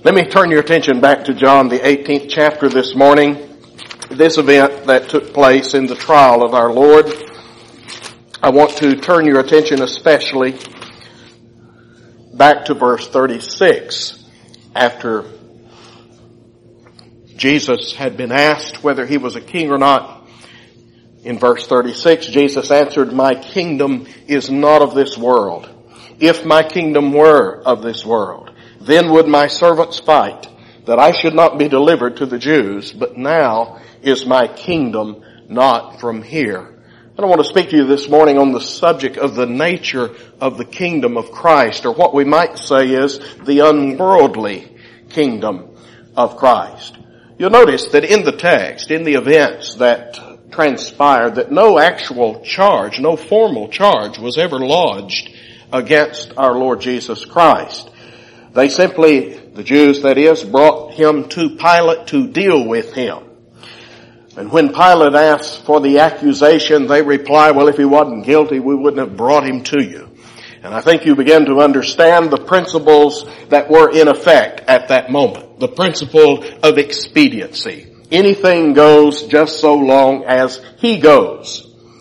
Let me turn your attention back to John, the 18th chapter this morning. This event that took place in the trial of our Lord. I want to turn your attention especially back to verse 36. After Jesus had been asked whether he was a king or not, in verse 36, Jesus answered, "My kingdom is not of this world. If my kingdom were of this world, then would my servants fight, that I should not be delivered to the Jews. But now is my kingdom not from here." And I want to speak to you this morning on the subject of the nature of the kingdom of Christ, or what we might say is the unworldly kingdom of Christ. You'll notice that in the text, in the events that transpired, that no actual charge, no formal charge was ever lodged against our Lord Jesus Christ. They simply, the Jews that is, brought him to Pilate to deal with him. And when Pilate asked for the accusation, they reply, "Well, if he wasn't guilty, we wouldn't have brought him to you." And I think you begin to understand the principles that were in effect at that moment. The principle of expediency. Anything goes just so long as he goes.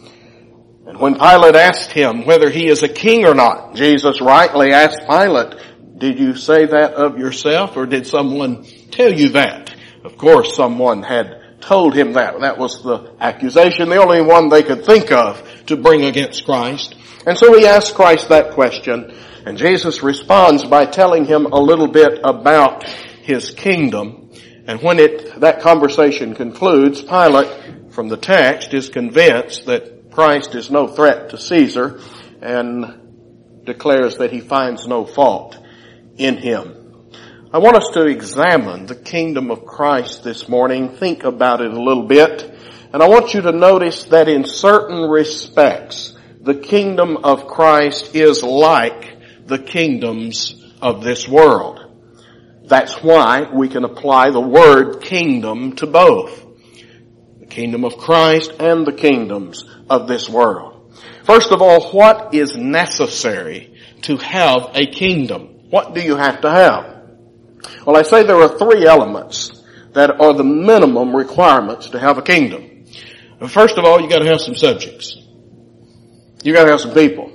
And when Pilate asked him whether he is a king or not, Jesus rightly asked Pilate, "Did you say that of yourself, or did someone tell you that?" Of course, someone had told him that. That was the accusation, the only one they could think of to bring against Christ. And so he asked Christ that question, and Jesus responds by telling him a little bit about his kingdom. And when that conversation concludes, Pilate, from the text, is convinced that Christ is no threat to Caesar and declares that he finds no fault in him. I want us to examine the kingdom of Christ this morning, think about it a little bit, and I want you to notice that in certain respects, the kingdom of Christ is like the kingdoms of this world. That's why we can apply the word kingdom to both. The kingdom of Christ and the kingdoms of this world. First of all, what is necessary to have a kingdom? What do you have to have? Well, I say there are three elements that are the minimum requirements to have a kingdom. First of all, you got to have some subjects. You got to have some people.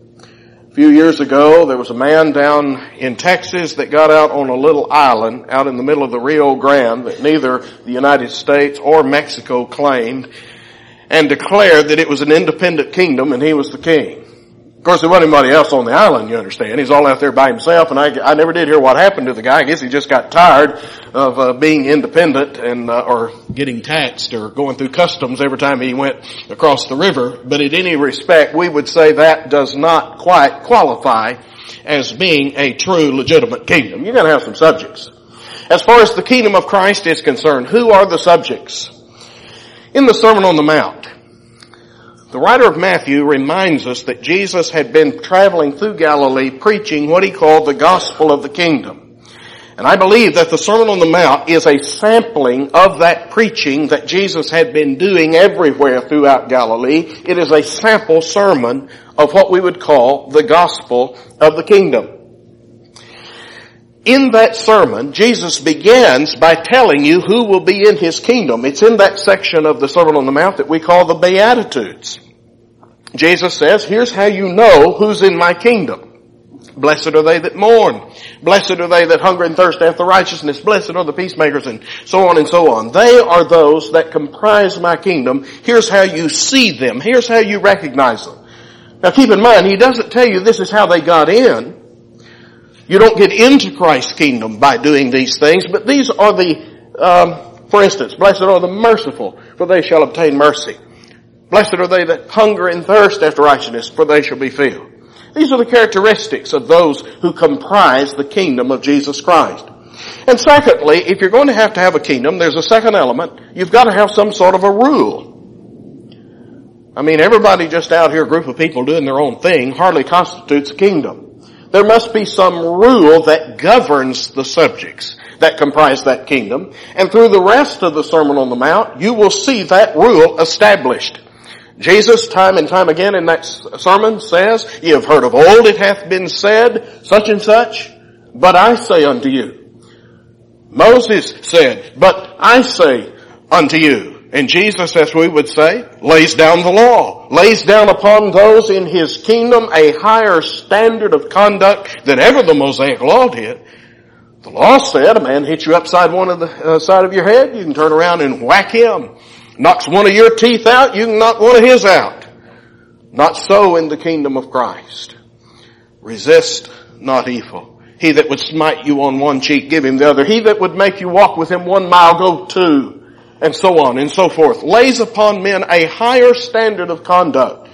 A few years ago, there was a man down in Texas that got out on a little island out in the middle of the Rio Grande that neither the United States or Mexico claimed, and declared that it was an independent kingdom and he was the king. Of course, there wasn't anybody else on the island, you understand. He's all out there by himself, and I never did hear what happened to the guy. I guess he just got tired of being independent and or getting taxed or going through customs every time he went across the river. But in any respect, we would say that does not quite qualify as being a true, legitimate kingdom. You've got to have some subjects. As far as the kingdom of Christ is concerned, who are the subjects? In the Sermon on the Mount, the writer of Matthew reminds us that Jesus had been traveling through Galilee preaching what he called the gospel of the kingdom. And I believe that the Sermon on the Mount is a sampling of that preaching that Jesus had been doing everywhere throughout Galilee. It is a sample sermon of what we would call the gospel of the kingdom. In that sermon, Jesus begins by telling you who will be in his kingdom. It's in that section of the Sermon on the Mount that we call the Beatitudes. Jesus says, here's how you know who's in my kingdom. Blessed are they that mourn. Blessed are they that hunger and thirst after righteousness. Blessed are the peacemakers, and so on and so on. They are those that comprise my kingdom. Here's how you see them. Here's how you recognize them. Now keep in mind, he doesn't tell you this is how they got in. You don't get into Christ's kingdom by doing these things, but these are for instance, blessed are the merciful, for they shall obtain mercy. Blessed are they that hunger and thirst after righteousness, for they shall be filled. These are the characteristics of those who comprise the kingdom of Jesus Christ. And secondly, if you're going to have a kingdom, there's a second element. You've got to have some sort of a rule. I mean, everybody just out here, a group of people doing their own thing, hardly constitutes a kingdom. There must be some rule that governs the subjects that comprise that kingdom. And through the rest of the Sermon on the Mount, you will see that rule established. Jesus, time and time again in that sermon, says, "Ye have heard of old it hath been said, such and such, but I say unto you." Moses said, but I say unto you. And Jesus, as we would say, lays down the law, lays down upon those in his kingdom a higher standard of conduct than ever the Mosaic law did. The law said a man hits you upside one of the side of your head, you can turn around and whack him. Knocks one of your teeth out, you can knock one of his out. Not so in the kingdom of Christ. Resist not evil. He that would smite you on one cheek, give him the other. He that would make you walk with him 1 mile, go 2. And so on and so forth. Lays upon men a higher standard of conduct.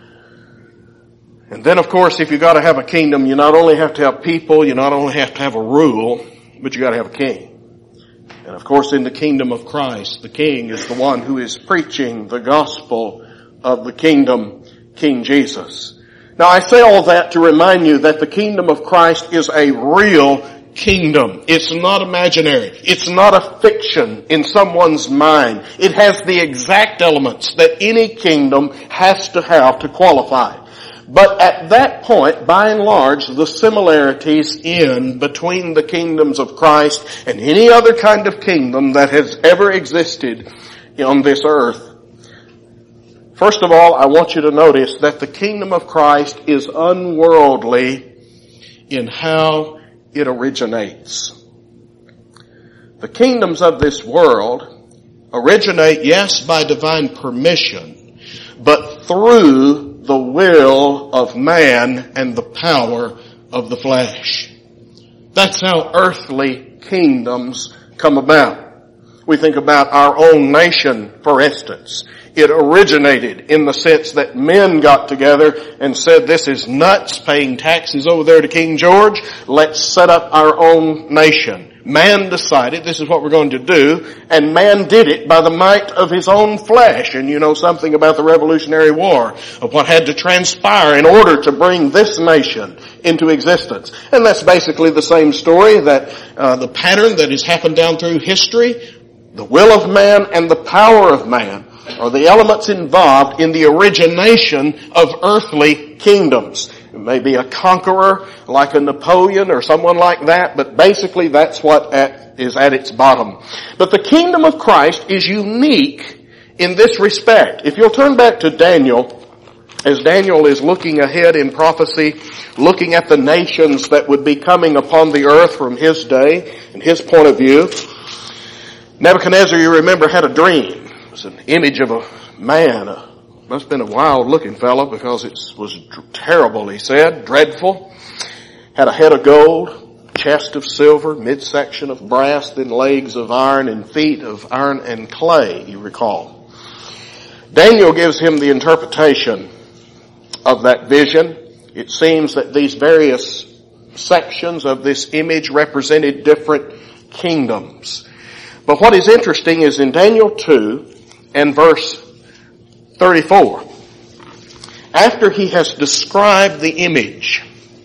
And then of course, if you got to have a kingdom, you not only have to have people, you not only have to have a rule, but you got to have a king. And of course, in the kingdom of Christ, the king is the one who is preaching the gospel of the kingdom, King Jesus. Now I say all that to remind you that the kingdom of Christ is a real kingdom. It's not imaginary. It's not a fiction in someone's mind. It has the exact elements that any kingdom has to have to qualify. But at that point, by and large, the similarities end between the kingdoms of Christ and any other kind of kingdom that has ever existed on this earth. First of all, I want you to notice that the kingdom of Christ is unworldly in how it originates. The kingdoms of this world originate, yes, by divine permission, but through the will of man and the power of the flesh. That's how earthly kingdoms come about. We think about our own nation, for instance. It originated in the sense that men got together and said, this is nuts, paying taxes over there to King George. Let's set up our own nation. Man decided this is what we're going to do, and man did it by the might of his own flesh. And you know something about the Revolutionary War, of what had to transpire in order to bring this nation into existence. And that's basically the same story, that the pattern that has happened down through history. The will of man and the power of man are the elements involved in the origination of earthly kingdoms. It may be a conqueror like a Napoleon or someone like that, but basically that's what is at its bottom. But the kingdom of Christ is unique in this respect. If you'll turn back to Daniel, as Daniel is looking ahead in prophecy, looking at the nations that would be coming upon the earth from his day and his point of view, Nebuchadnezzar, you remember, had a dream. It was an image of a man. Must have been a wild looking fellow because it was terrible, he said, dreadful. Had a head of gold, chest of silver, midsection of brass, then legs of iron and feet of iron and clay, you recall. Daniel gives him the interpretation of that vision. It seems that these various sections of this image represented different kingdoms. But what is interesting is in Daniel 2 and verse 34, after he has described the image,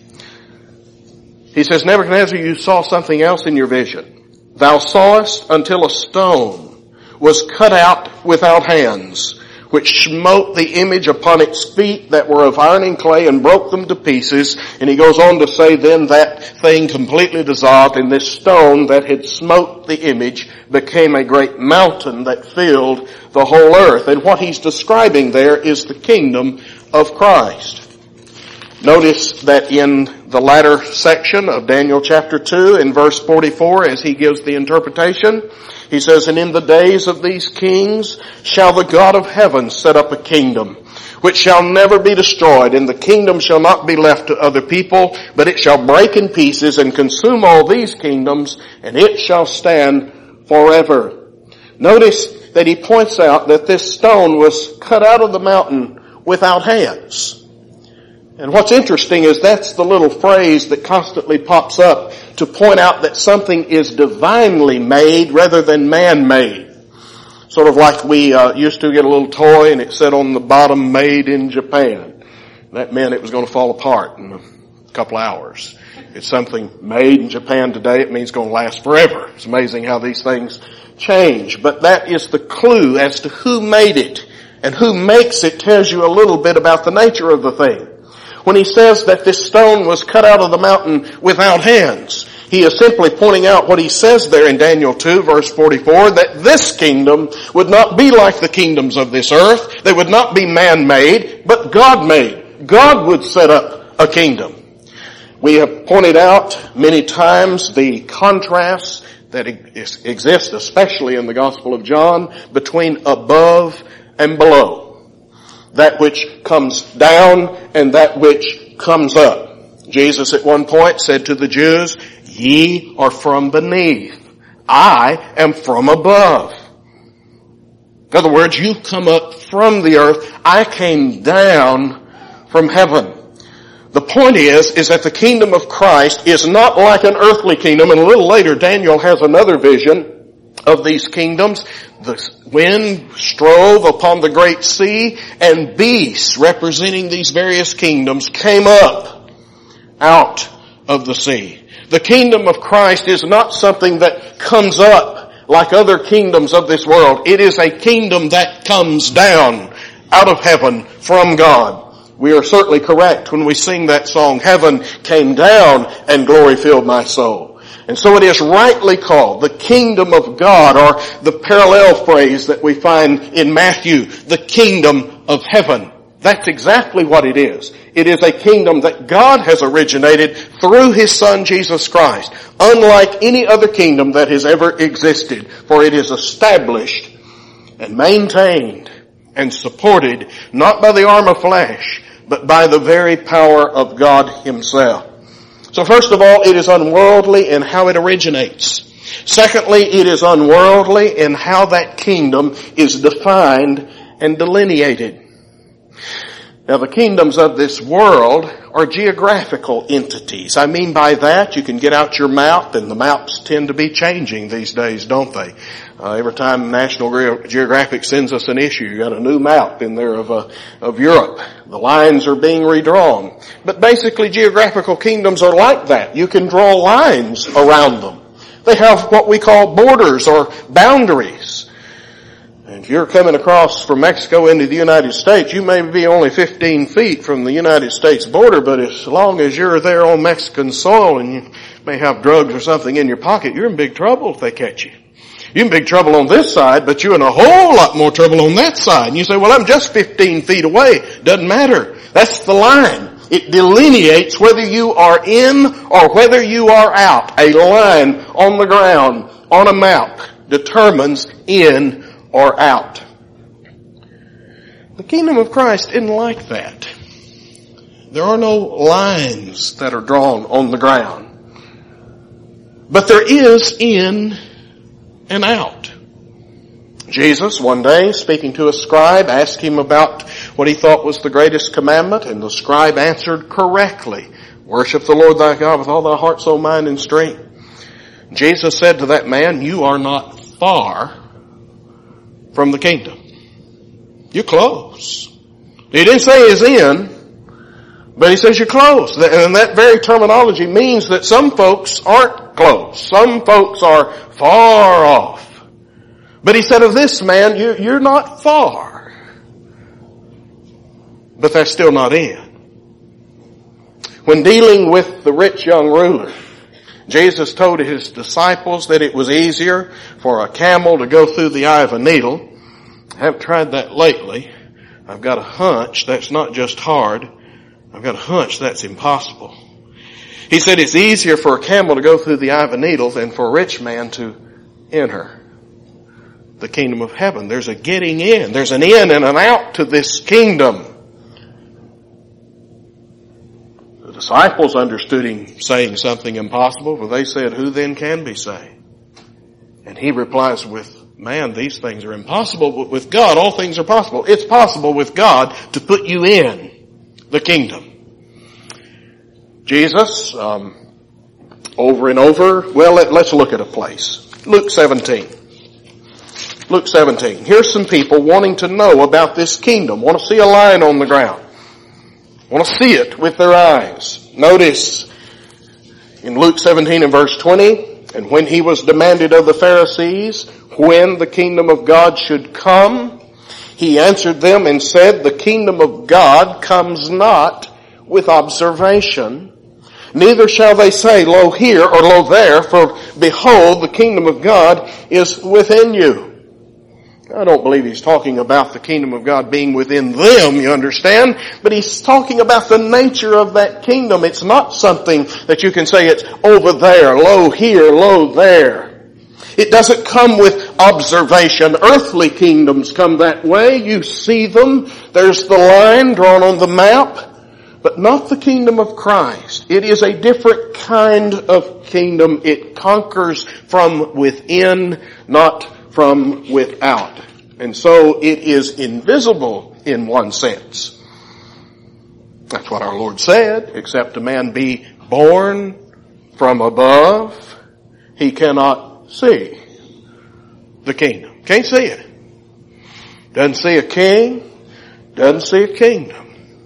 he says, Nebuchadnezzar, you saw something else in your vision. Thou sawest until a stone was cut out without hands, which smote the image upon its feet that were of iron and clay and broke them to pieces. And he goes on to say, then that thing completely dissolved, and this stone that had smote the image became a great mountain that filled the whole earth. And what he's describing there is the kingdom of Christ. Notice that in the latter section of Daniel chapter 2 in verse 44, as he gives the interpretation, he says, and in the days of these kings shall the God of heaven set up a kingdom, which shall never be destroyed, and the kingdom shall not be left to other people, but it shall break in pieces and consume all these kingdoms, and it shall stand forever. Notice that he points out that this stone was cut out of the mountain without hands. And what's interesting is that's the little phrase that constantly pops up to point out that something is divinely made rather than man-made. Sort of like we used to get a little toy and it said on the bottom, made in Japan. That meant it was going to fall apart in a couple hours. It's something made in Japan today. It means it's going to last forever. It's amazing how these things change. But that is the clue as to who made it. And who makes it tells you a little bit about the nature of the thing. When he says that this stone was cut out of the mountain without hands, He is simply pointing out what he says there in Daniel 2 verse 44, that this kingdom would not be like the kingdoms of this earth. They would not be man-made, but God-made. God would set up a kingdom. We have pointed out many times the contrasts that exist, especially in the Gospel of John, between above and below. That which comes down and that which comes up. Jesus at one point said to the Jews, "Ye are from beneath. I am from above." In other words, you've come up from the earth. I came down from heaven. The point is that the kingdom of Christ is not like an earthly kingdom. And a little later, Daniel has another vision of these kingdoms. The wind strove upon the great sea, and beasts representing these various kingdoms came up out of the sea. The kingdom of Christ is not something that comes up like other kingdoms of this world. It is a kingdom that comes down out of heaven from God. We are certainly correct when we sing that song, "Heaven came down and glory filled my soul." And so it is rightly called the kingdom of God, or the parallel phrase that we find in Matthew, the kingdom of heaven. That's exactly what it is. It is a kingdom that God has originated through His Son Jesus Christ, unlike any other kingdom that has ever existed, for it is established and maintained and supported not by the arm of flesh, but by the very power of God Himself. So first of all, it is unworldly in how it originates. Secondly, it is unworldly in how that kingdom is defined and delineated. Now, the kingdoms of this world are geographical entities. I mean by that, you can get out your map, and the maps tend to be changing these days, don't they? Every time National Geographic sends us an issue, you got a new map in there of Europe. The lines are being redrawn. But basically, geographical kingdoms are like that. You can draw lines around them. They have what we call borders or boundaries. And if you're coming across from Mexico into the United States, you may be only 15 feet from the United States border, but as long as you're there on Mexican soil and you may have drugs or something in your pocket, you're in big trouble if they catch you. You're in big trouble on this side, but you're in a whole lot more trouble on that side. And you say, well, I'm just 15 feet away. Doesn't matter. That's the line. It delineates whether you are in or whether you are out. A line on the ground, on a map, determines in or out. The kingdom of Christ isn't like that. There are no lines that are drawn on the ground. But there is in and out. Jesus, one day, speaking to a scribe, asked him about what he thought was the greatest commandment, and the scribe answered correctly, "Worship the Lord thy God with all thy heart, soul, mind, and strength." Jesus said to that man, "You are not far from the kingdom. You're close." He didn't say he's in, but he says you're close. And that very terminology means that some folks aren't close. Some folks are far off. But he said of this man, you're not far. But they're still not in. When dealing with the rich young ruler, Jesus told His disciples that it was easier for a camel to go through the eye of a needle. I haven't tried that lately. I've got a hunch that's not just hard. I've got a hunch that's impossible. He said it's easier for a camel to go through the eye of a needle than for a rich man to enter the kingdom of heaven. There's a getting in. There's an in and an out to this kingdom. The disciples understood Him saying something impossible, for they said, "Who then can be saved?" And He replies, "With man, these things are impossible, but with God, all things are possible." It's possible with God to put you in the kingdom. Jesus, over and over, well, let's look at a place. Luke 17. Luke 17. Here's some people wanting to know about this kingdom, want to see a line on the ground, want to see it with their eyes. Notice in Luke 17 and verse 20, "And when He was demanded of the Pharisees when the kingdom of God should come, He answered them and said, the kingdom of God comes not with observation, Neither shall they say, lo here or lo there, for behold, the kingdom of God is within you. I don't believe he's talking about the kingdom of God being within them, you understand? But he's talking about the nature of that kingdom. It's not something that you can say it's over there, lo here, lo there. It doesn't come with observation. Earthly kingdoms come that way. You see them. There's the line drawn on the map. But not the kingdom of Christ. It is a different kind of kingdom. It conquers from within, not from without. And so it is invisible in one sense. That's what our Lord said. Except a man be born from above, he cannot see the kingdom. Can't see it. Doesn't see a king, doesn't see a kingdom.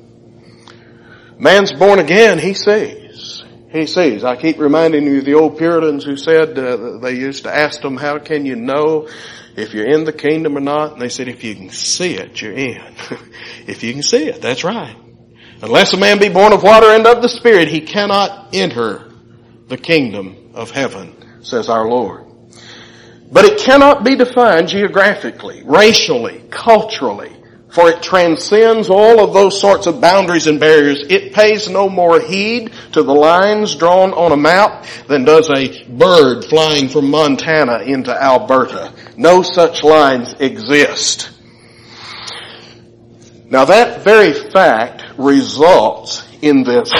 Man's born again, he sees. He sees. I keep reminding you of the old Puritans who said, they used to ask them, how can you know if you're in the kingdom or not? And they said, if you can see it, you're in. If you can see it, that's right. Unless a man be born of water and of the Spirit, he cannot enter the kingdom of heaven, says our Lord. But it cannot be defined geographically, racially, culturally, for it transcends all of those sorts of boundaries and barriers. It pays no more heed to the lines drawn on a map than does a bird flying from Montana into Alberta. No such lines exist. Now that very fact results in this,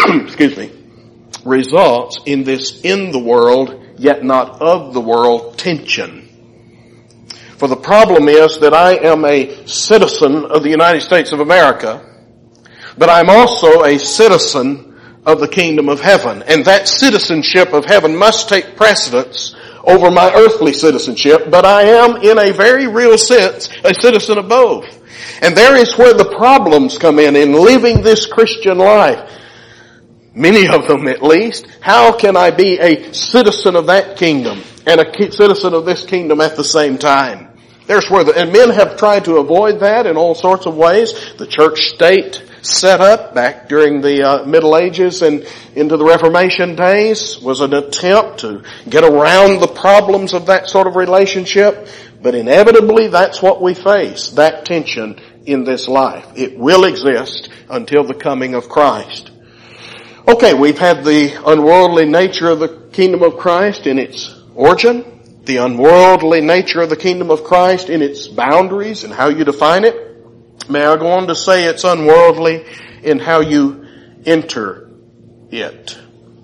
results in this in the world, yet not of the world tension. For the problem is that I am a citizen of the United States of America, but I'm also a citizen of the kingdom of heaven. And that citizenship of heaven must take precedence over my earthly citizenship, but I am in a very real sense a citizen of both. And there is where the problems come in living this Christian life. Many of them at least. How can I be a citizen of that kingdom and a citizen of this kingdom at the same time? There's where and men have tried to avoid that in all sorts of ways. The church state set up back during the Middle Ages and into the Reformation days was an attempt to get around the problems of that sort of relationship. But inevitably that's what we face, that tension in this life. It will exist until the coming of Christ. Okay, we've had the unworldly nature of the kingdom of Christ in its origin. The unworldly nature of the kingdom of Christ in its boundaries and how you define it. May I go on to say it's unworldly in how you enter it.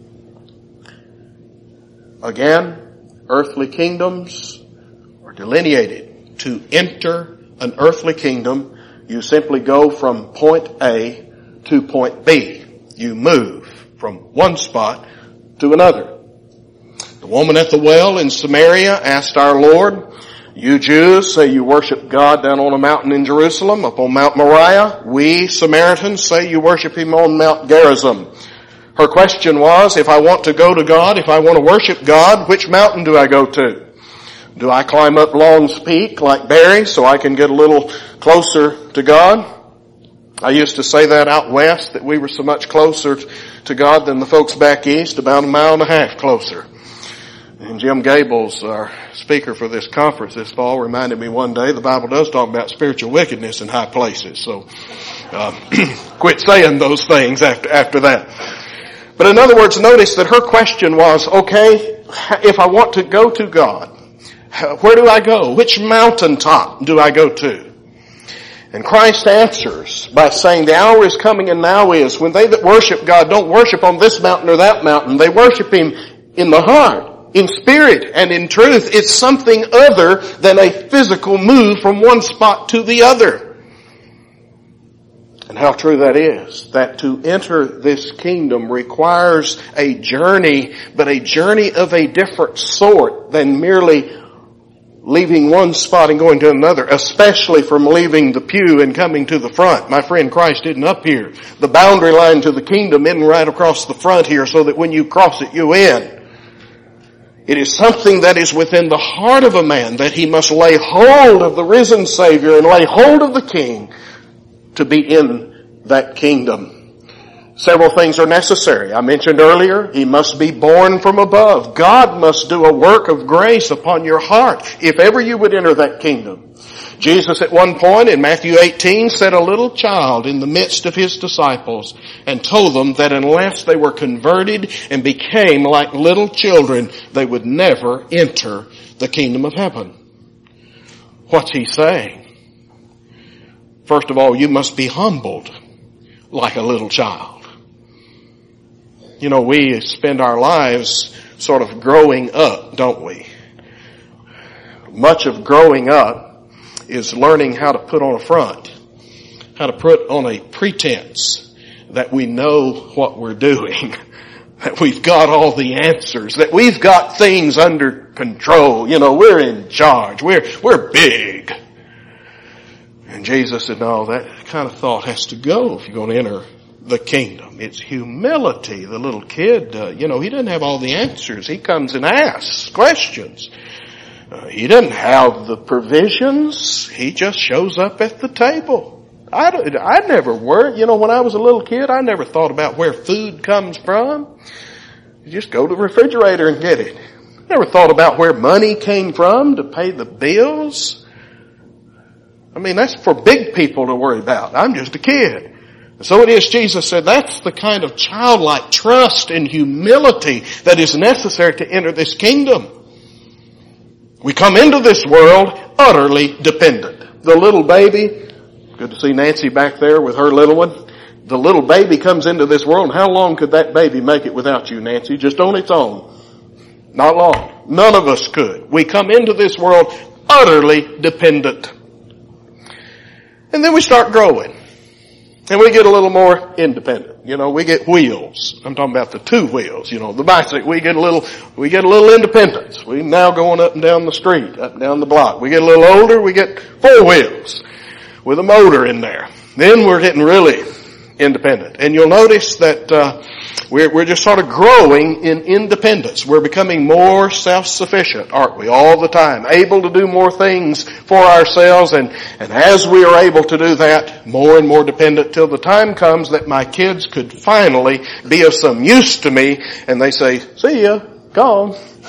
Again, earthly kingdoms are delineated. To enter an earthly kingdom, you simply go from point A to point B. You move from one spot to another. The woman at the well in Samaria asked our Lord, you Jews say you worship God down on a mountain in Jerusalem, up on Mount Moriah. We Samaritans say you worship Him on Mount Gerizim. Her question was, if I want to go to God, if I want to worship God, which mountain do I go to? Do I climb up Long's Peak like Barry so I can get a little closer to God? I used to say that out west, that we were so much closer to God than the folks back east, about 1.5 miles closer. And Jim Gables, our speaker for this conference this fall, reminded me one day the Bible does talk about spiritual wickedness in high places. So quit saying those things after that. But in other words, notice that her question was, okay, if I want to go to God, where do I go? Which mountaintop do I go to? And Christ answers by saying the hour is coming and now is when they that worship God don't worship on this mountain or that mountain. They worship Him in the heart, in spirit and in truth. It's something other than a physical move from one spot to the other. And how true that is, that to enter this kingdom requires a journey, but a journey of a different sort than merely leaving one spot and going to another, especially from leaving the pew and coming to the front. My friend, Christ isn't up here. The boundary line to the kingdom isn't right across the front here so that when you cross it, you in. It is something that is within the heart of a man, that he must lay hold of the risen Savior and lay hold of the King to be in that kingdom. Several things are necessary. I mentioned earlier, he must be born from above. God must do a work of grace upon your heart if ever you would enter that kingdom. Jesus at one point in Matthew 18 set a little child in the midst of his disciples and told them that unless they were converted and became like little children, they would never enter the kingdom of heaven. What's he saying? First of all, you must be humbled like a little child. You know, we spend our lives sort of growing up, don't we? Much of growing up is learning how to put on a front, how to put on a pretense that we know what we're doing, that we've got all the answers, that we've got things under control. You know, we're in charge. We're big. And Jesus said, no, that kind of thought has to go if you're going to enter the kingdom. It's humility. The little kid, he doesn't have all the answers. He comes and asks questions. He doesn't have the provisions. He just shows up at the table. I never worried. When I was a little kid, I never thought about where food comes from. You just go to the refrigerator and get it. Never thought about where money came from to pay the bills. I mean, that's for big people to worry about. I'm just a kid. So it is, Jesus said, that's the kind of childlike trust and humility that is necessary to enter this kingdom. We come into this world utterly dependent. The little baby, good to see Nancy back there with her little one. The little baby comes into this world, and how long could that baby make it without you, Nancy? Just on its own. Not long. None of us could. We come into this world utterly dependent. And then we start growing. And we get a little more independent. We get wheels. I'm talking about the two wheels, the bicycle. We get a little independence. We now going up and down the street, up and down the block. We get a little older, we get four wheels with a motor in there. Then we're getting really independent. And you'll notice that, we're just sort of growing in independence. We're becoming more self-sufficient, aren't we? All the time. Able to do more things for ourselves. And as we are able to do that, more and more dependent till the time comes that my kids could finally be of some use to me. And they say, see ya, gone.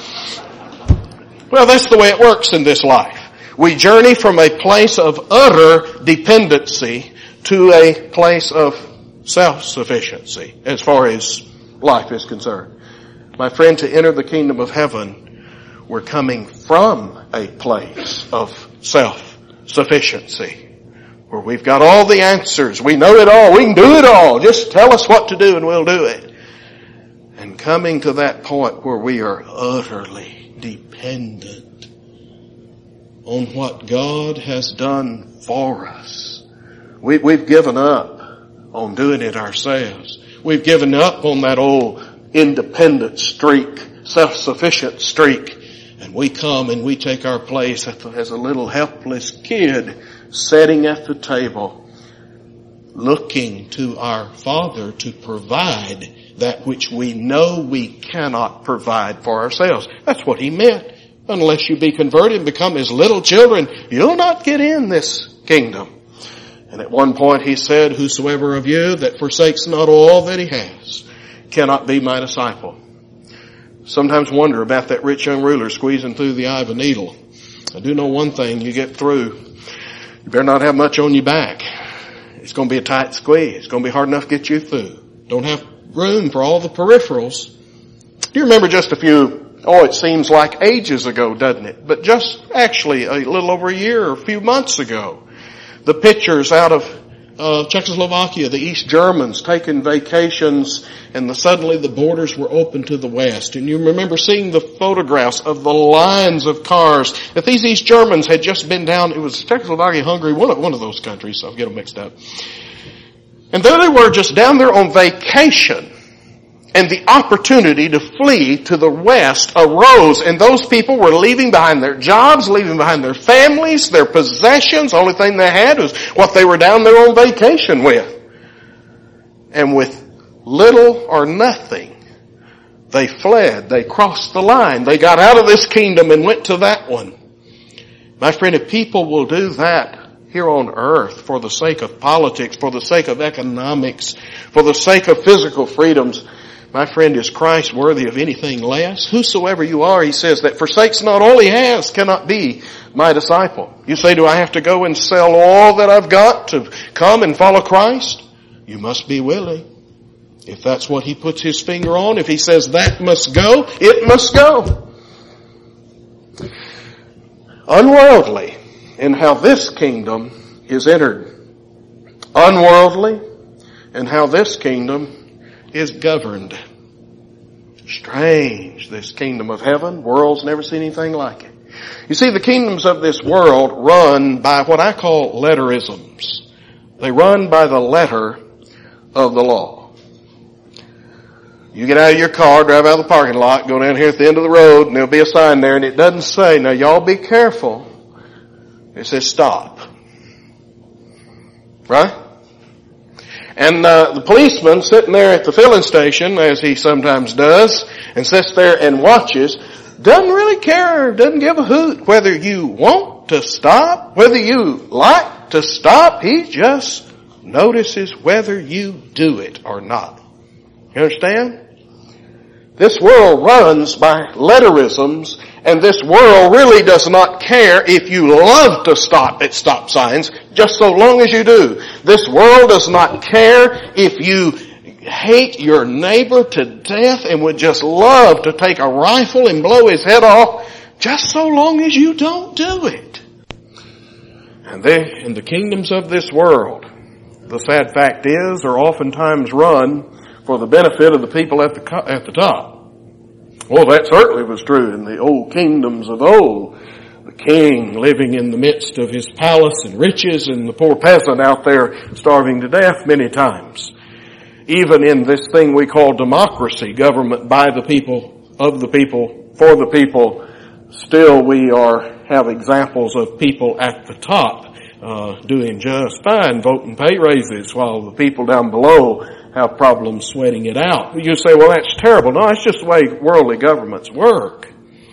Well, that's the way it works in this life. We journey from a place of utter dependency to a place of self-sufficiency as far as life is concerned. My friend, to enter the kingdom of heaven, we're coming from a place of self-sufficiency where we've got all the answers. We know it all. We can do it all. Just tell us what to do and we'll do it. And coming to that point where we are utterly dependent on what God has done for us. We've given up on doing it ourselves. We've given up on that old independent streak, self-sufficient streak, and we come and we take our place as a little helpless kid sitting at the table, looking to our Father to provide that which we know we cannot provide for ourselves. That's what he meant. Unless you be converted and become his little children, you'll not get in this kingdom. And at one point he said, whosoever of you that forsakes not all that he has cannot be my disciple. Sometimes wonder about that rich young ruler squeezing through the eye of a needle. I do know one thing, you get through, you better not have much on your back. It's going to be a tight squeeze. It's going to be hard enough to get you through. Don't have room for all the peripherals. Do you remember just it seems like ages ago, doesn't it? But just actually a little over a year or a few months ago, the pictures out of Czechoslovakia, the East Germans taking vacations, and suddenly the borders were open to the West. And you remember seeing the photographs of the lines of cars that these East Germans had just been down. It was Czechoslovakia, Hungary, one of those countries, so I'll get them mixed up. And there they were just down there on vacation. And the opportunity to flee to the West arose, and those people were leaving behind their jobs, leaving behind their families, their possessions. The only thing they had was what they were down there on vacation with. And with little or nothing, they fled. They crossed the line. They got out of this kingdom and went to that one. My friend, if people will do that here on earth for the sake of politics, for the sake of economics, for the sake of physical freedoms, my friend, is Christ worthy of anything less? Whosoever you are, he says, that forsakes not all he has cannot be my disciple. You say, do I have to go and sell all that I've got to come and follow Christ? You must be willing. If that's what he puts his finger on, if he says that must go, it must go. Unworldly in how this kingdom is entered. Unworldly in how this kingdom is governed. Strange, this kingdom of heaven. World's never seen anything like it. You see, the kingdoms of this world run by what I call letterisms. They run by the letter of the law. You get out of your car, drive out of the parking lot, go down here at the end of the road, and there'll be a sign there, and it doesn't say, now y'all be careful. It says stop. Right? And the policeman sitting there at the filling station, as he sometimes does, and sits there and watches, doesn't really care, doesn't give a hoot whether you want to stop, whether you like to stop. He just notices whether you do it or not. You understand? This world runs by letterisms, and this world really does not care if you love to stop at stop signs, just so long as you do. This world does not care if you hate your neighbor to death and would just love to take a rifle and blow his head off, just so long as you don't do it. And in the kingdoms of this world, the sad fact is, are oftentimes run for the benefit of the people at the top. Well, that certainly was true in the old kingdoms of old. The king living in the midst of his palace and riches, and the poor peasant out there starving to death many times. Even in this thing we call democracy, government by the people, of the people, for the people, still we have examples of people at the top doing just fine, voting pay raises, while the people down below have problems sweating it out. You say, well, that's terrible. No, it's just the way worldly governments work.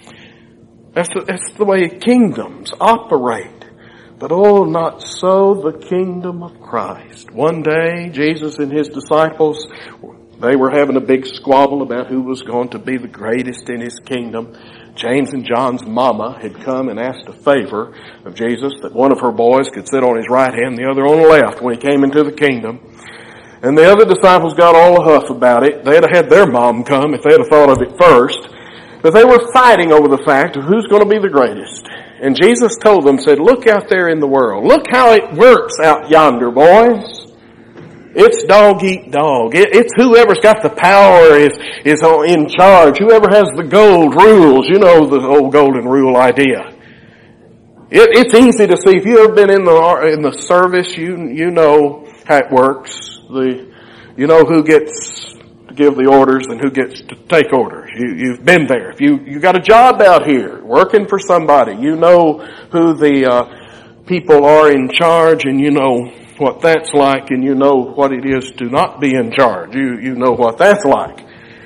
That's the way kingdoms operate. But oh, not so the kingdom of Christ. One day, Jesus and his disciples, they were having a big squabble about who was going to be the greatest in his kingdom. James and John's mama had come and asked a favor of Jesus, that one of her boys could sit on his right hand, the other on the left when he came into the kingdom. And the other disciples got all a huff about it. They'd have had their mom come if they'd have thought of it first. But they were fighting over the fact of who's going to be the greatest. And Jesus told them, said, look out there in the world. Look how it works out yonder, boys. It's dog eat dog. It's whoever's got the power is in charge. Whoever has the gold rules. You know the old golden rule idea. It's easy to see. If you've ever been in the service, you know how it works. You know who gets to give the orders and who gets to take orders. You've been there. If you got a job out here working for somebody, you know who the people are in charge, and you know what that's like, and you know what it is to not be in charge. You know what that's like.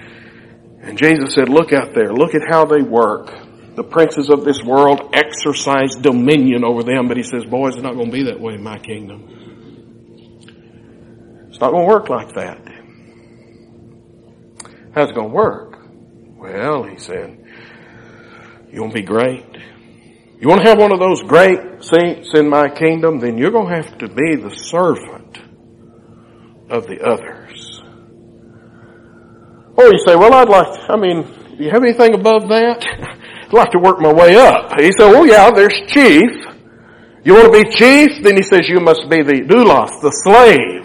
And Jesus said, look out there. Look at how they work. The princes of this world exercise dominion over them. But he says, boys, it's not going to be that way in my kingdom. It's not going to work like that. How's it going to work? Well, he said, you want to be great? You want to have one of those great seats in my kingdom? Then you're going to have to be the servant of the others. Or you say, well, do you have anything above that? I'd like to work my way up. He said, well, yeah, there's chief. You want to be chief? Then he says, you must be the doulos, the slave.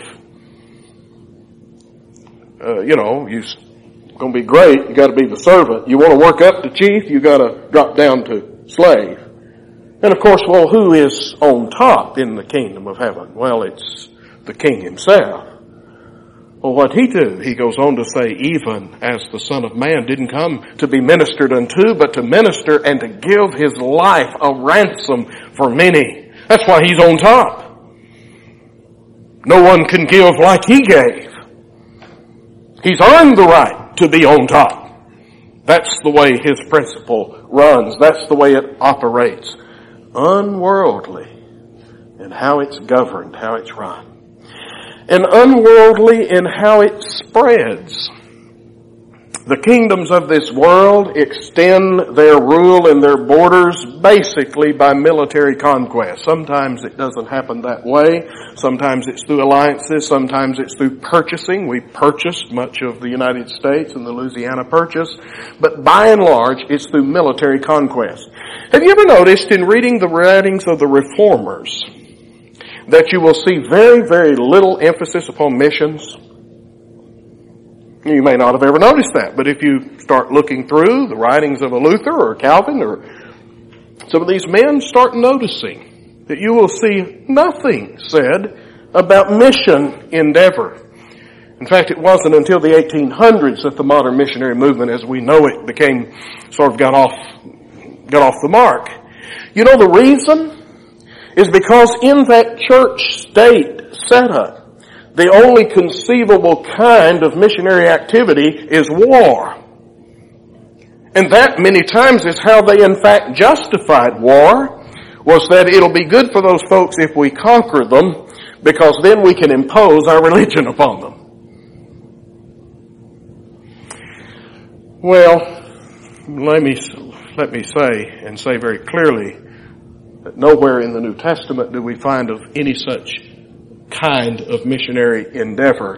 You're going to be great. You got to be the servant. You want to work up to chief, you got to drop down to slave. And of course, well, who is on top in the kingdom of heaven? Well, it's the king himself. Well, what'd he do? He goes on to say, even as the Son of Man didn't come to be ministered unto, but to minister and to give his life a ransom for many. That's why he's on top. No one can give like he gave. He's earned the right to be on top. That's the way his principle runs. That's the way it operates. Unworldly and how it's governed, how it's run. And unworldly in how it spreads. The kingdoms of this world extend their rule and their borders basically by military conquest. Sometimes it doesn't happen that way. Sometimes it's through alliances. Sometimes it's through purchasing. We purchased much of the United States in the Louisiana Purchase. But by and large, it's through military conquest. Have you ever noticed in reading the writings of the reformers that you will see very, very little emphasis upon missions? You may not have ever noticed that, but if you start looking through the writings of a Luther or Calvin or some of these men, start noticing that you will see nothing said about mission endeavor. In fact, it wasn't until the 1800s that the modern missionary movement as we know it became sort of got off the mark. You know the reason is because in that church-state setup, the only conceivable kind of missionary activity is war. And that many times is how they in fact justified war, was that it'll be good for those folks if we conquer them, because then we can impose our religion upon them. Well, let me say very clearly that nowhere in the New Testament do we find of any such kind of missionary endeavor.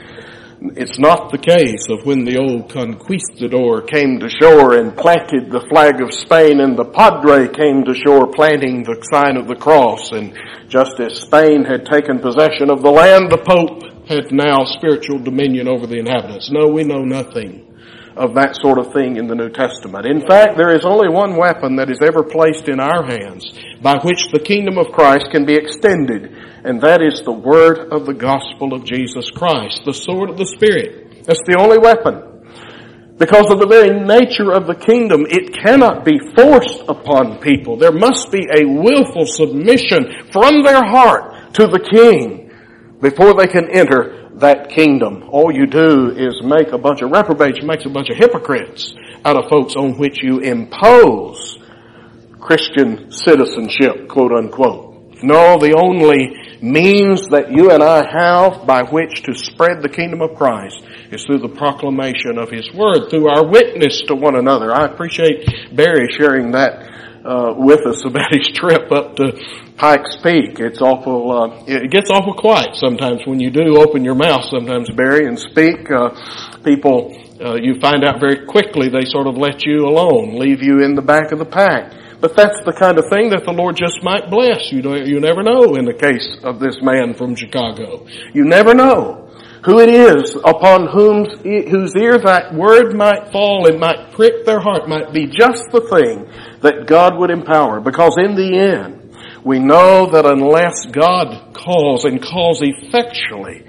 It's not the case of when the old conquistador came to shore and planted the flag of Spain and the padre came to shore planting the sign of the cross, and just as Spain had taken possession of the land, the Pope had now spiritual dominion over the inhabitants. No, we know nothing of that sort of thing in the New Testament. In fact, there is only one weapon that is ever placed in our hands by which the kingdom of Christ can be extended, and that is the word of the gospel of Jesus Christ, the sword of the Spirit. That's the only weapon. Because of the very nature of the kingdom, it cannot be forced upon people. There must be a willful submission from their heart to the king before they can enter that kingdom. All you do is make a bunch of reprobates, you make a bunch of hypocrites out of folks on which you impose Christian citizenship, quote unquote. No, the only means that you and I have by which to spread the kingdom of Christ is through the proclamation of His Word, through our witness to one another. I appreciate Barry sharing that with us about his trip up to Pikes Peak. It gets awful quiet sometimes when you do open your mouth sometimes, Barry, and speak. People, you find out very quickly they sort of let you alone, leave you in the back of the pack. But that's the kind of thing that the Lord just might bless. You never know in the case of this man from Chicago. You never know who it is upon whose ear that word might fall and might prick their heart, might be just the thing that God would empower. Because in the end, we know that unless God calls and calls effectually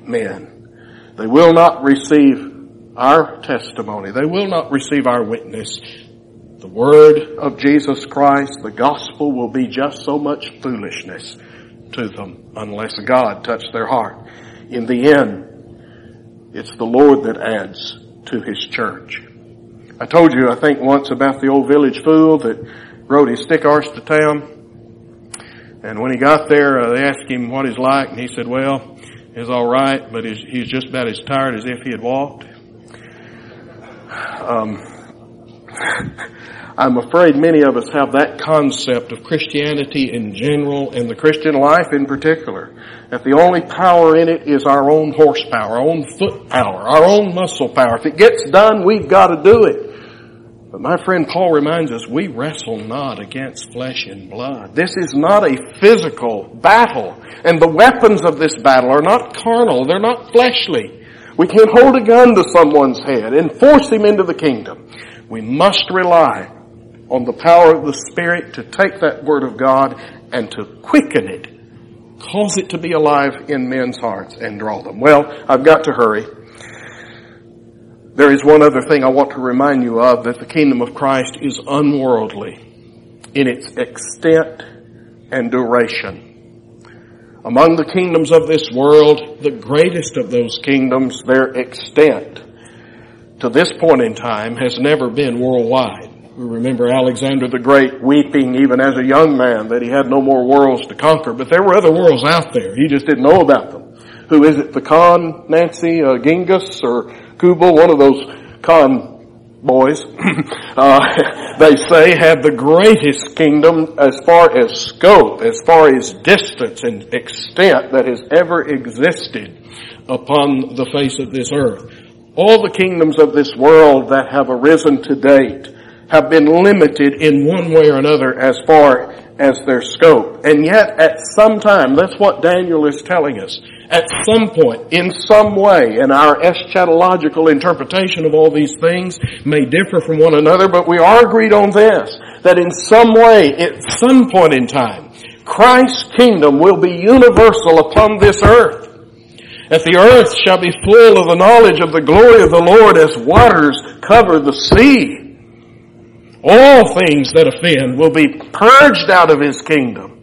men, they will not receive our testimony. They will not receive our witness. The word of Jesus Christ, the gospel, will be just so much foolishness to them unless God touched their heart. In the end, it's the Lord that adds to His church. I told you, I think once about the old village fool that rode his stick horse to town. And when he got there, they asked him what he's like, and he said, well, he's all right, but he's just about as tired as if he had walked. I'm afraid many of us have that concept of Christianity in general and the Christian life in particular, that the only power in it is our own horsepower, our own foot power, our own muscle power. If it gets done, we've got to do it. But my friend Paul reminds us, we wrestle not against flesh and blood. This is not a physical battle, and the weapons of this battle are not carnal, they're not fleshly. We can't hold a gun to someone's head and force him into the kingdom. We must rely on the power of the Spirit to take that Word of God and to quicken it, cause it to be alive in men's hearts and draw them. Well, I've got to hurry. There is one other thing I want to remind you of, that the kingdom of Christ is unworldly in its extent and duration. Among the kingdoms of this world, the greatest of those kingdoms, their extent, to this point in time, has never been worldwide. We remember Alexander the Great weeping even as a young man that he had no more worlds to conquer, but there were other worlds out there. He just didn't know about them. Who is it? The Khan, Nancy, Genghis, or Kublai, one of those Khan boys, they say had the greatest kingdom as far as scope, as far as distance and extent that has ever existed upon the face of this earth. All the kingdoms of this world that have arisen to date have been limited in one way or another as far as their scope. And yet at some time, that's what Daniel is telling us, at some point, in some way, and our eschatological interpretation of all these things may differ from one another, but we are agreed on this, that in some way, at some point in time, Christ's kingdom will be universal upon this earth. That the earth shall be full of the knowledge of the glory of the Lord as waters cover the sea. All things that offend will be purged out of His kingdom.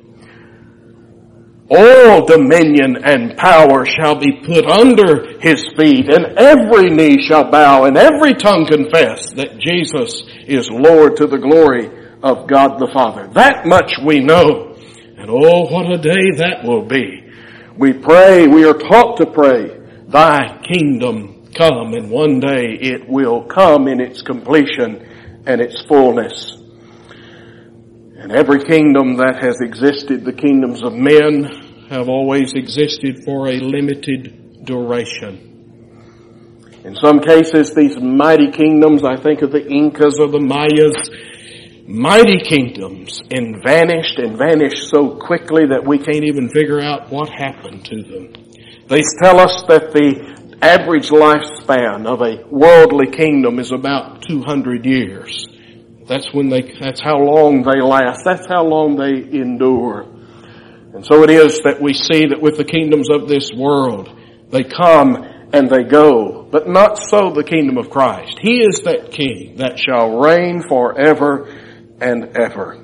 All dominion and power shall be put under His feet, and every knee shall bow, and every tongue confess that Jesus is Lord to the glory of God the Father. That much we know. And oh, what a day that will be. We pray, we are taught to pray, Thy kingdom come, and one day it will come in its completion and its fullness. And every kingdom that has existed, the kingdoms of men, have always existed for a limited duration. In some cases, these mighty kingdoms, I think of the Incas or the Mayas, mighty kingdoms, and vanished so quickly that we can't even figure out what happened to them. They tell us that the average lifespan of a worldly kingdom is about 200 years. That's how long they last. That's how long they endure. And so it is that we see that with the kingdoms of this world, they come and they go, but not so the kingdom of Christ. He is that king that shall reign forever and ever.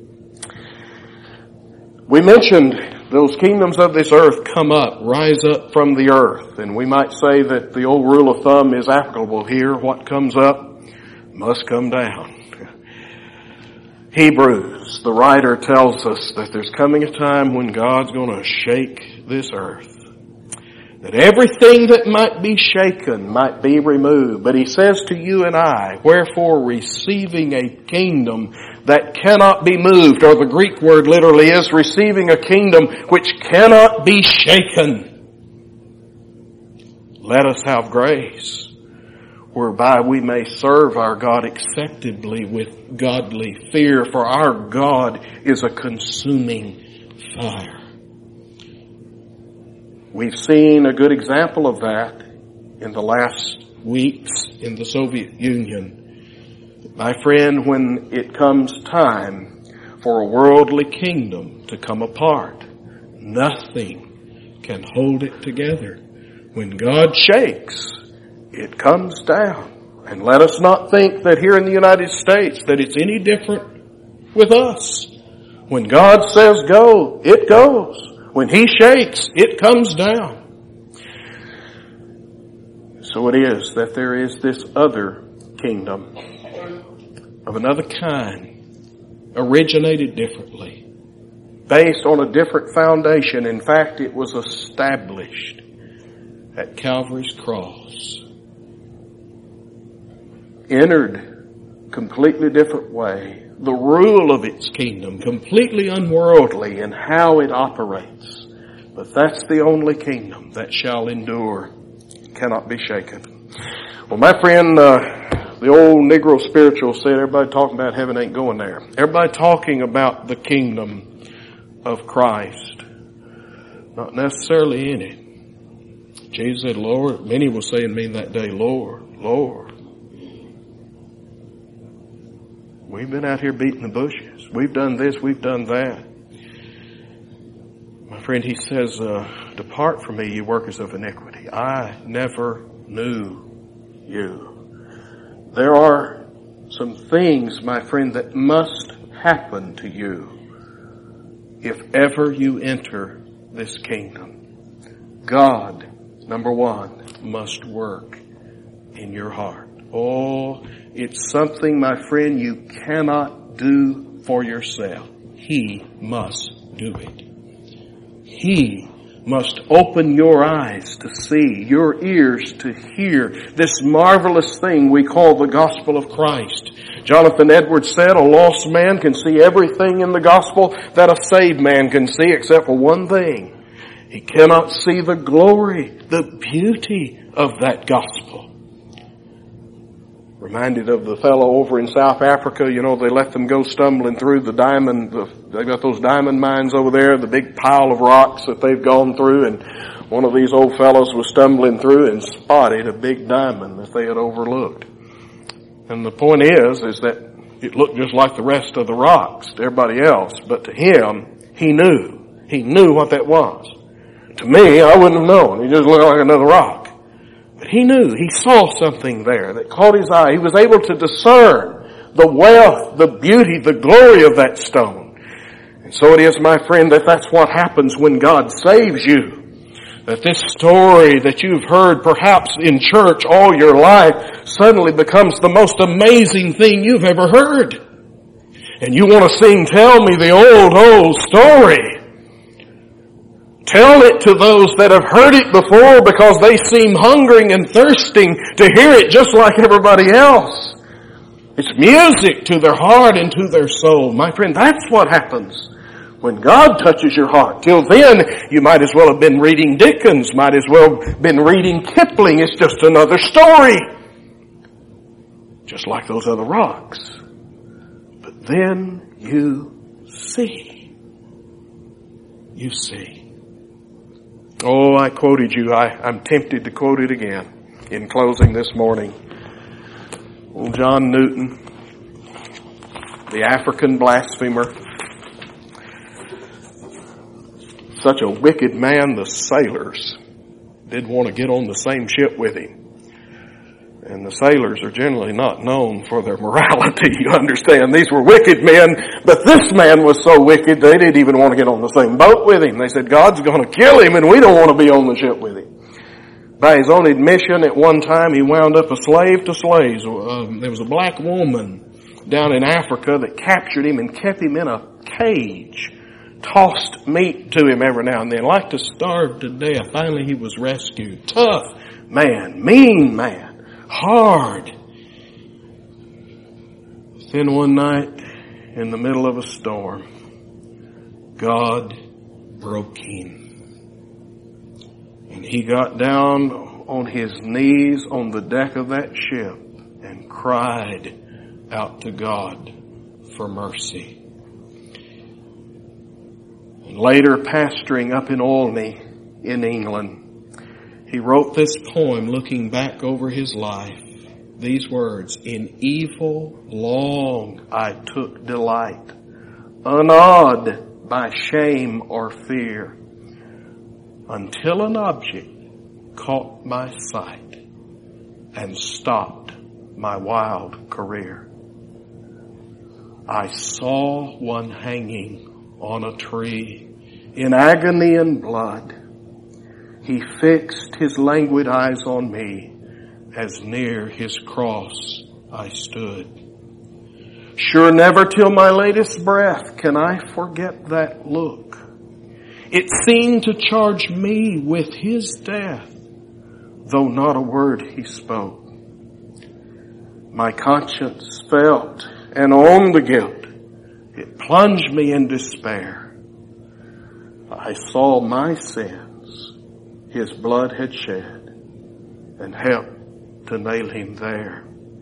We mentioned those kingdoms of this earth come up, rise up from the earth. And we might say that the old rule of thumb is applicable here. What comes up must come down. Hebrews, the writer tells us that there's coming a time when God's going to shake this earth. That everything that might be shaken might be removed. But he says to you and I, wherefore receiving a kingdom that cannot be moved, or the Greek word literally is receiving a kingdom which cannot be shaken. Let us have grace whereby we may serve our God acceptably with godly fear, for our God is a consuming fire. We've seen a good example of that in the last weeks in the Soviet Union. My friend, when it comes time for a worldly kingdom to come apart, nothing can hold it together. When God shakes, it comes down. And let us not think that here in the United States that it's any different with us. When God says go, it goes. When He shakes, it comes down. So it is that there is this other kingdom of another kind, originated differently, based on a different foundation. In fact, it was established at Calvary's cross. Entered completely different way. The rule of its kingdom, completely unworldly in how it operates. But that's the only kingdom that shall endure, cannot be shaken. Well, my friend, the old Negro spiritual said, everybody talking about heaven ain't going there. Everybody talking about the kingdom of Christ. Not necessarily in it. Jesus said, Lord, many will say in me that day, Lord, Lord. We've been out here beating the bushes. We've done this, we've done that. My friend, He says, depart from me, you workers of iniquity. I never knew you. There are some things, my friend, that must happen to you if ever you enter this kingdom. God, number one, must work in your heart. Oh, It's something, my friend, you cannot do for yourself. He must do it. He must open your eyes to see, your ears to hear this marvelous thing we call the gospel of Christ. Jonathan Edwards said, a lost man can see everything in the gospel that a saved man can see except for one thing. He cannot see the glory, the beauty of that gospel. Reminded of the fellow over in South Africa, they let them go stumbling through the diamond, they got those diamond mines over there, the big pile of rocks that they've gone through, and one of these old fellows was stumbling through and spotted a big diamond that they had overlooked. And the point is that it looked just like the rest of the rocks to everybody else, but to him, he knew what that was. To me, I wouldn't have known. He just looked like another rock. But he knew. He saw something there that caught his eye. He was able to discern the wealth, the beauty, the glory of that stone. And so it is, my friend, that's what happens when God saves you. That this story that you've heard perhaps in church all your life suddenly becomes the most amazing thing you've ever heard. And you want to sing, tell me the old story. Tell it to those that have heard it before because they seem hungering and thirsting to hear it just like everybody else. It's music to their heart and to their soul. My friend, that's what happens when God touches your heart. Till then, you might as well have been reading Dickens, might as well have been reading Kipling. It's just another story. Just like those other rocks. But then you see. You see. Oh, I quoted you. I'm tempted to quote it again in closing this morning. Old John Newton, the African blasphemer. Such a wicked man, the sailors didn't want to get on the same ship with him. And the sailors are generally not known for their morality, you understand. These were wicked men, but this man was so wicked they didn't even want to get on the same boat with him. They said, God's going to kill him and we don't want to be on the ship with him. By his own admission, at one time he wound up a slave to slaves. There was a black woman down in Africa that captured him and kept him in a cage. Tossed meat to him every now and then, like to starve to death. Finally he was rescued. Tough man, mean man. Hard. Then one night, in the middle of a storm, God broke him. And he got down on his knees on the deck of that ship and cried out to God for mercy. And later, pastoring up in Olney in England, he wrote this poem looking back over his life. These words, in evil long I took delight, unawed by shame or fear, until an object caught my sight and stopped my wild career. I saw one hanging on a tree in agony and blood. He fixed his languid eyes on me as near his cross I stood. Sure, never till my latest breath can I forget that look. It seemed to charge me with his death, though not a word he spoke. My conscience felt and owned the guilt. It plunged me in despair. I saw my sin his blood had shed and helped to nail him there.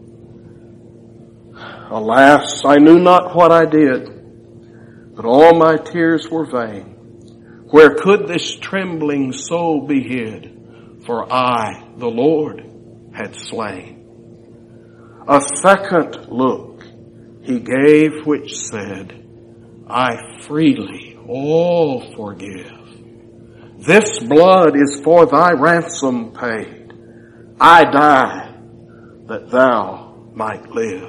Alas, I knew not what I did, but all my tears were vain. Where could this trembling soul be hid? For I, the Lord, had slain. A second look he gave which said, I freely all forgive. This blood is for thy ransom paid. I die that thou might live.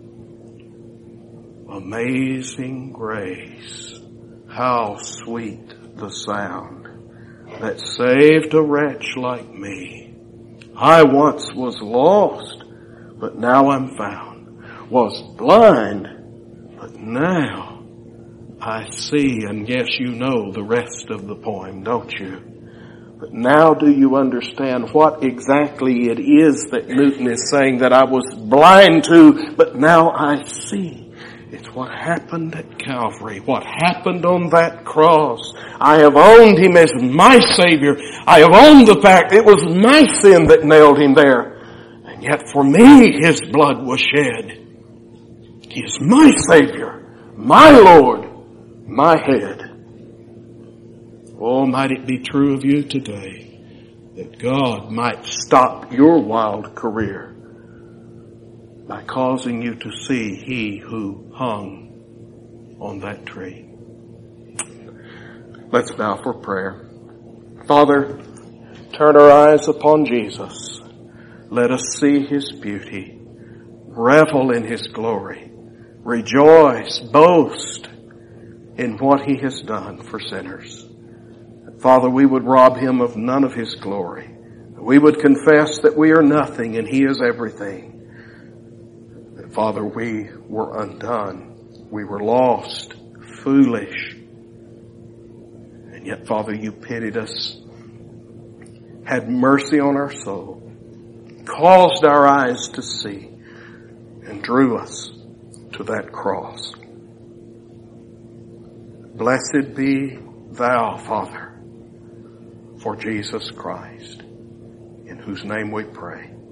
Amazing grace, how sweet the sound that saved a wretch like me. I once was lost, but now I'm found. was blind, but now I see. And yes, you know the rest of the poem, don't you? But now do you understand what exactly it is that Newton is saying that I was blind to, but now I see? It's what happened at Calvary, what happened on that cross. I have owned Him as my Savior. I have owned the fact it was my sin that nailed Him there. And yet for me, His blood was shed. He is my Savior, my Lord, my head. Oh, might it be true of you today that God might stop your wild career by causing you to see He who hung on that tree. Let's bow for prayer. Father, turn our eyes upon Jesus. Let us see His beauty, revel in His glory, rejoice, boast in what He has done for sinners. Father, we would rob Him of none of His glory. We would confess that we are nothing and He is everything. Father, we were undone. We were lost, foolish. And yet, Father, you pitied us, had mercy on our soul, caused our eyes to see, and drew us to that cross. Blessed be Thou, Father, for Jesus Christ, in whose name we pray.